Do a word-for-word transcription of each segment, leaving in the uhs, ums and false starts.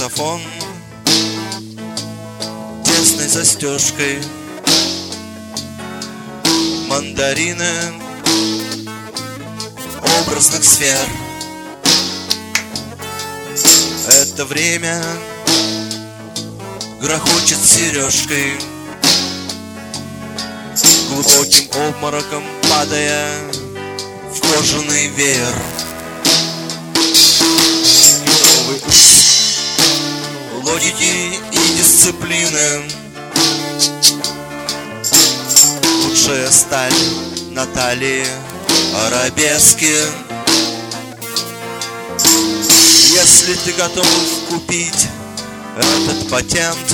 саксофон тесной застежкой, мандарины образных сфер. Это время грохочет сережкой, глубоким обмороком падая в кожаный веер. Новый логики и дисциплины, лучшая сталь на талии, арабески. Если ты готов купить этот патент,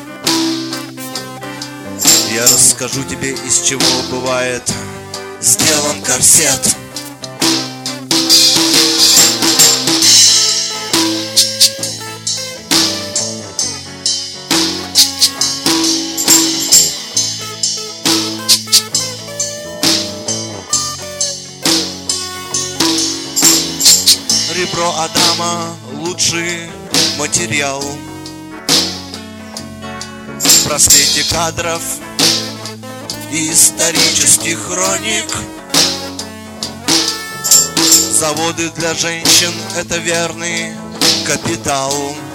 я расскажу тебе, из чего бывает сделан корсет. Ребро Адама — лучший материал. В просвете кадров и исторических хроник заводы для женщин — это верный капитал.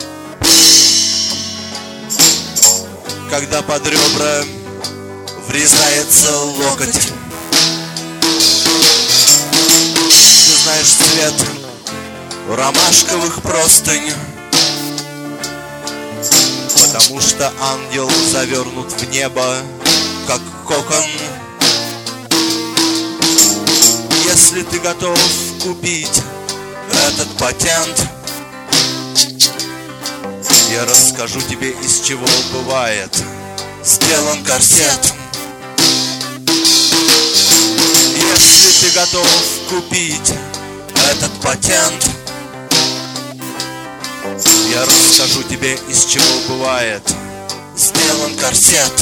Когда под ребра врезается локоть, ты знаешь цвет ромашковых простынь, потому что ангел завернут в небо, как кокон. Если ты готов купить этот патент, я расскажу тебе, из чего бывает сделан корсет. Если ты готов купить этот патент, я расскажу тебе, из чего бывает сделан корсет.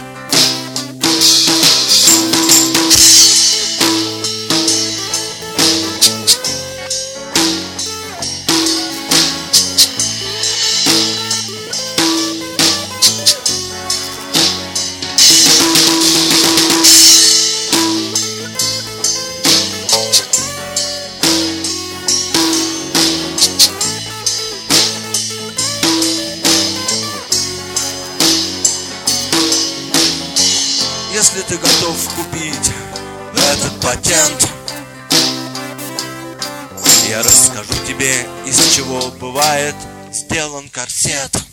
Если ты готов купить этот патент, я расскажу тебе, из чего бывает сделан корсет.